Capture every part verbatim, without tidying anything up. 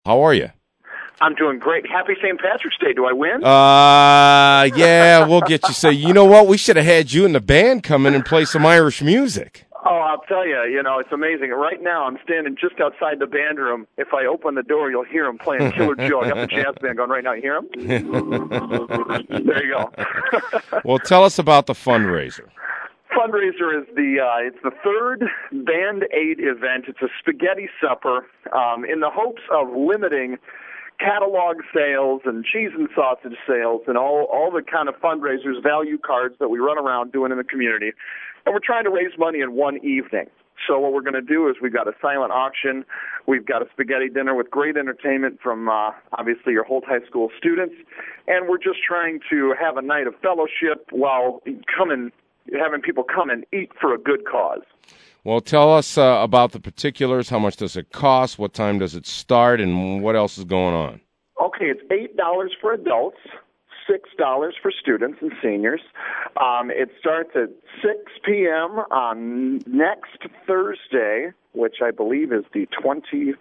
How are you? I'm doing great. Happy Saint Patrick's Day. Do I win? Uh, yeah, we'll get you. So, you know what? We should have had you and the band come in and play some Irish music. Oh, I'll tell you, you know, it's amazing. Right now, I'm standing just outside the band room. If I open the door, you'll hear them playing Killer Joe. I got the jazz band going right now. You hear them? There you go. Well, tell us about the fundraiser. Fundraiser is the uh, it's the third Band Aid event. It's a spaghetti supper um, in the hopes of limiting catalog sales and cheese and sausage sales and all, all the kind of fundraisers, value cards that we run around doing in the community. And we're trying to raise money in one evening. So what we're going to do is we've got a silent auction. We've got a spaghetti dinner with great entertainment from, uh, obviously, your Holt High School students. And we're just trying to have a night of fellowship while coming, having people come and eat for a good cause. Well, tell us uh, about the particulars. How much does it cost? What time does it start? And what else is going on? Okay, it's eight dollars for adults, six dollars for students and seniors. Um, it starts at six p.m. on next Thursday, which I believe is the twentieth.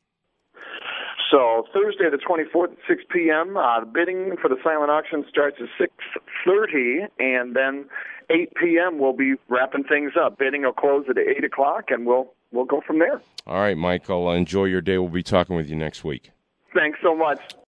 So Thursday the twenty-fourth at six p.m. Uh, the bidding for the silent auction starts at six thirty, and then eight p.m. we'll be wrapping things up. Bidding will close at eight o'clock, and we'll we'll go from there. All right, Michael, enjoy your day. We'll be talking with you next week. Thanks so much.